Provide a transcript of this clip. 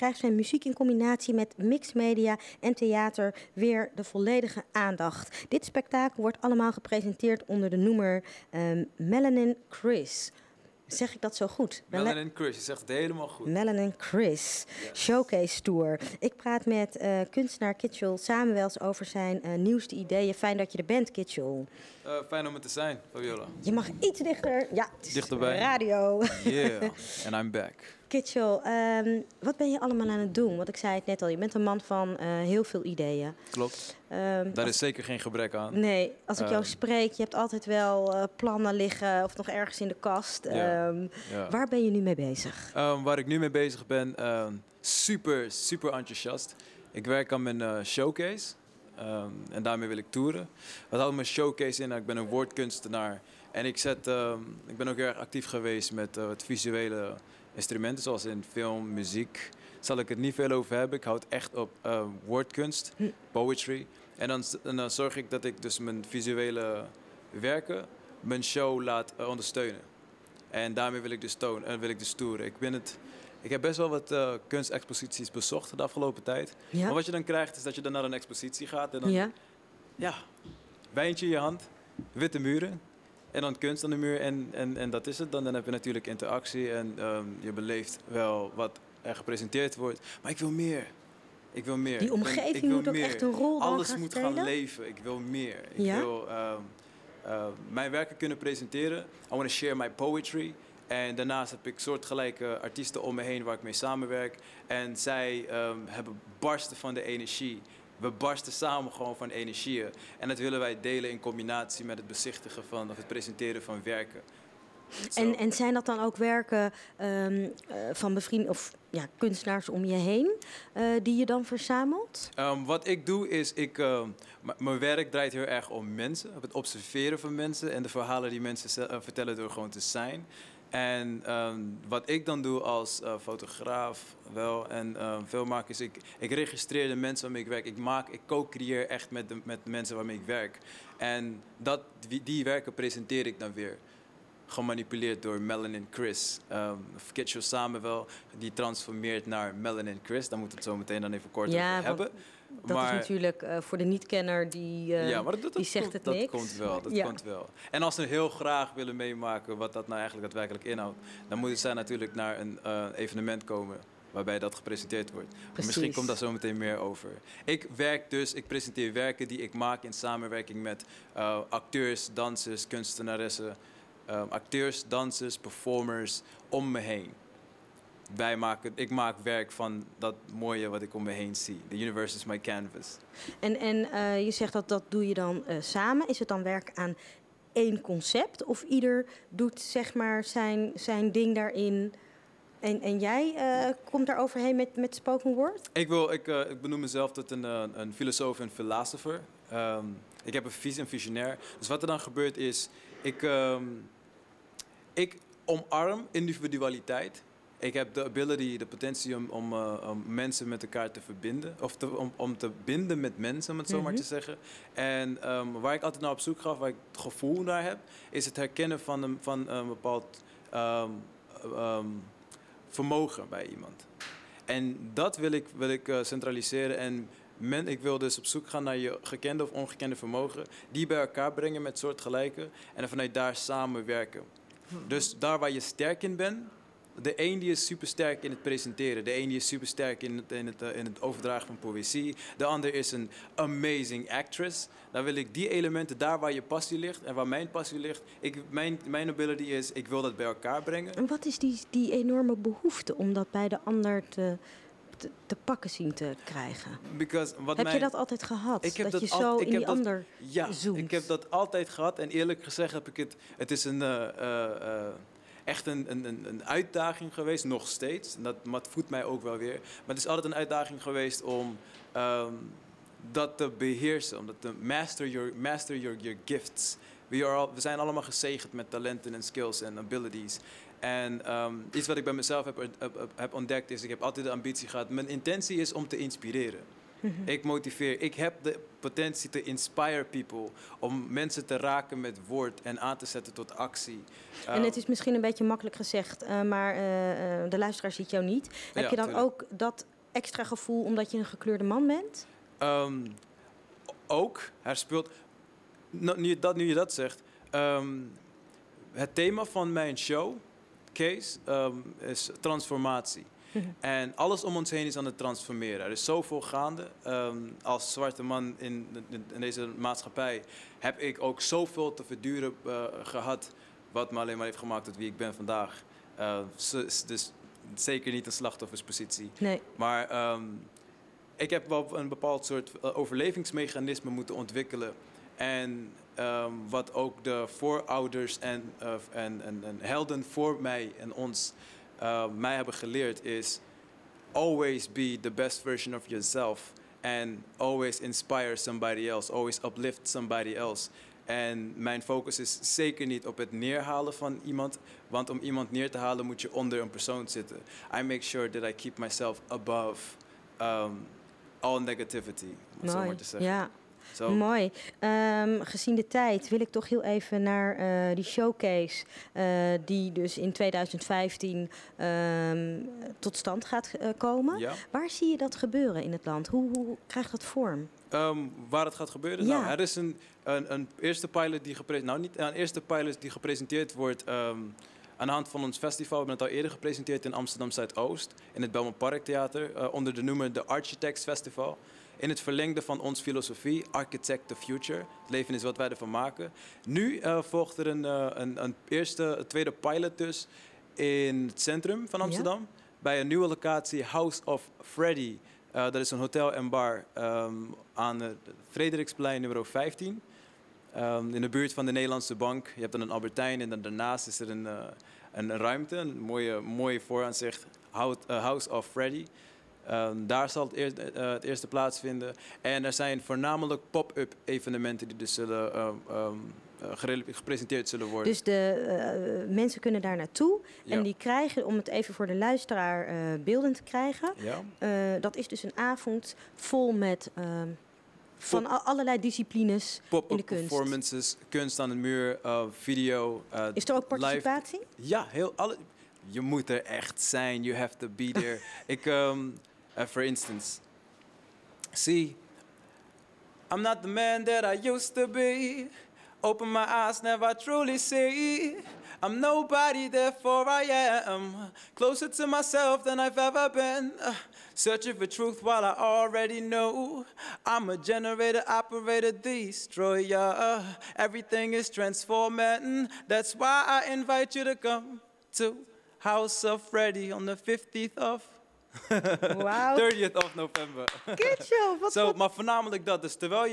krijgt zijn muziek in combinatie met mixed media en theater weer de volledige aandacht. Dit spektakel wordt allemaal gepresenteerd onder de noemer Melanin Chris. Zeg ik dat zo goed? Melanin Chris, je zegt het helemaal goed. Melanin Chris, yes. Showcase Tour. Ik praat met kunstenaar Kitchell Samuels over zijn nieuwste ideeën. Fijn dat je er bent, Kitchell. Fijn om er te zijn, Fabiola. Je mag iets dichter. Ja, het is dichterbij. Radio. Yeah, and I'm back. Kitchell, wat ben je allemaal aan het doen? Want ik zei het net al, je bent een man van heel veel ideeën. Klopt. Daar is zeker geen gebrek aan. Nee, als ik jou spreek, je hebt altijd wel plannen liggen of nog ergens in de kast. Ja. Waar ben je nu mee bezig? Waar ik nu mee bezig ben, super enthousiast. Ik werk aan mijn showcase en daarmee wil ik toeren. Wat houdt mijn showcase in? Ik ben een woordkunstenaar en ik ben ook heel erg actief geweest met het visuele instrumenten, zoals in film, muziek. Zal ik het niet veel over hebben. Ik houd echt op woordkunst, poetry. En dan zorg ik dat ik dus mijn visuele werken, mijn show laat ondersteunen. En daarmee wil ik dus toeren. Ik heb best wel wat kunstexposities bezocht de afgelopen tijd. Ja? Maar wat je dan krijgt is dat je dan naar een expositie gaat. En dan, wijntje in je hand, witte muren. En dan kunst aan de muur en dat is het dan. Dan heb je natuurlijk interactie en je beleeft wel wat er gepresenteerd wordt. Maar ik wil meer. Die omgeving moet ook echt een rol Alles gaan moet spelen? gaan leven. Ik wil meer. Ik wil mijn werken kunnen presenteren. I want to share my poetry. En daarnaast heb ik soortgelijke artiesten om me heen waar ik mee samenwerk. En zij hebben barsten van de energie. We barsten samen gewoon van energieën. En dat willen wij delen in combinatie met het bezichtigen of het presenteren van werken. En zijn dat dan ook werken van bevrienden of kunstenaars om je heen die je dan verzamelt? Wat ik doe is, mijn werk draait heel erg om mensen. Op het observeren van mensen en de verhalen die mensen vertellen door gewoon te zijn. En wat ik dan doe als fotograaf en filmmaker is, ik registreer de mensen waarmee ik werk. Ik co-creëer echt met de mensen waarmee ik werk. En die werken presenteer ik dan weer. Gemanipuleerd door Melanin Chris. Kitchell Samuel, die transformeert naar Melanin Chris. Daar moeten we het zo meteen dan even kort over hebben. Dat is natuurlijk voor de niet-kenner die zegt het niks. Dat komt wel. En als ze heel graag willen meemaken wat dat nou eigenlijk daadwerkelijk inhoudt, dan moeten zij natuurlijk naar een evenement komen waarbij dat gepresenteerd wordt. Misschien komt daar zo meteen meer over. Ik presenteer werken die ik maak in samenwerking met acteurs, dansers, kunstenaressen. Acteurs, dansers, performers om me heen. Ik maak werk van dat mooie wat ik om me heen zie. The universe is my canvas. En je zegt dat doe je dan samen. Is het dan werk aan één concept? Of ieder doet zeg maar zijn ding daarin? En jij komt daar overheen met spoken word? Ik benoem mezelf tot een filosoof en philosopher. Ik heb een visionair. Dus wat er dan gebeurt is, ik omarm individualiteit. Ik heb de potentie om mensen met elkaar te verbinden. Of om te binden met mensen, om het zo maar te zeggen. En waar ik altijd naar op zoek ga, waar ik het gevoel naar heb, is het herkennen van een bepaald vermogen bij iemand. En dat wil ik centraliseren. En ik wil dus op zoek gaan naar je gekende of ongekende vermogen, die bij elkaar brengen met soortgelijke en vanuit daar samenwerken. Dus daar waar je sterk in bent, de een die is super sterk in het presenteren, de een die is super sterk in het overdragen van poëzie, de ander is een amazing actress. Dan wil ik die elementen, daar waar je passie ligt en waar mijn passie ligt, mijn ability is, ik wil dat bij elkaar brengen. En wat is die enorme behoefte om dat bij de ander te pakken zien te krijgen? Heb je dat altijd gehad? Dat je zo in die ander zoekt? Ik heb dat altijd gehad en eerlijk gezegd heb ik het is echt een uitdaging geweest, nog steeds. Maar het voedt mij ook wel weer. Maar het is altijd een uitdaging geweest om dat te beheersen, om dat te master your gifts. We zijn allemaal gezegend met talenten en skills en abilities. En iets wat ik bij mezelf heb ontdekt is, ik heb altijd de ambitie gehad, mijn intentie is om te inspireren. Ik motiveer. Ik heb de potentie te inspire people. Om mensen te raken met woord en aan te zetten tot actie. En het is misschien een beetje makkelijk gezegd, maar de luisteraar ziet jou niet. Heb je dan ook dat extra gevoel omdat je een gekleurde man bent? Ook, hij speelt, nu je dat zegt, het thema van mijn show, Kees, is transformatie. En alles om ons heen is aan het transformeren. Er is zoveel gaande. Als zwarte man in deze maatschappij heb ik ook zoveel te verduren gehad, wat me alleen maar heeft gemaakt tot wie ik ben vandaag. Dus zeker niet een slachtofferspositie. Nee. Maar ik heb wel een bepaald soort overlevingsmechanisme moeten ontwikkelen. En wat ook de voorouders en helden voor mij en ons mij hebben geleerd is: always be the best version of yourself. And always inspire somebody else. Always uplift somebody else. En mijn focus is zeker niet op het neerhalen van iemand. Want om iemand neer te halen moet je onder een persoon zitten. I make sure that I keep myself above all negativity. Om het zo maar te zeggen. Ja. So. Mooi. Gezien de tijd wil ik toch heel even naar die showcase die dus in 2015 tot stand gaat komen. Ja. Waar zie je dat gebeuren in het land? Hoe krijgt dat vorm? Waar het gaat gebeuren? Ja. Nou, er is een eerste pilot die gepresenteerd wordt aan de hand van ons festival. We hebben het al eerder gepresenteerd in Amsterdam Zuidoost, in het Belmont Parktheater, onder de noemer de Architects Festival. In het verlengde van ons filosofie, Architect the Future. Het leven is wat wij ervan maken. Nu volgt er een tweede pilot dus in het centrum van Amsterdam. Ja. Bij een nieuwe locatie, House of Freddy. Dat is een hotel en bar aan het Frederiksplein nummer 15. In de buurt van de Nederlandse Bank. Je hebt dan een Albertijn en dan daarnaast is er een ruimte. Een mooie vooraanzicht, House of Freddy. Daar zal het eerste plaatsvinden. En er zijn voornamelijk pop-up evenementen die dus gepresenteerd zullen worden. Dus de mensen kunnen daar naartoe en die krijgen, om het even voor de luisteraar beeldend te krijgen, dat is dus een avond vol met van allerlei disciplines in de kunst. Performances, kunst aan de muur, video. Is er ook participatie? Live. Ja, je moet er echt zijn. You have to be there. For instance, see, I'm not the man that I used to be. Open my eyes, never truly see. I'm nobody, therefore I am closer to myself than I've ever been. Searching for truth while I already know. I'm a generator, operator, destroyer. Everything is transforming. That's why I invite you to come to House of Freddy on the 50th of... Wow. 30th of November. Good show. Maar voornamelijk dat. Dus terwijl je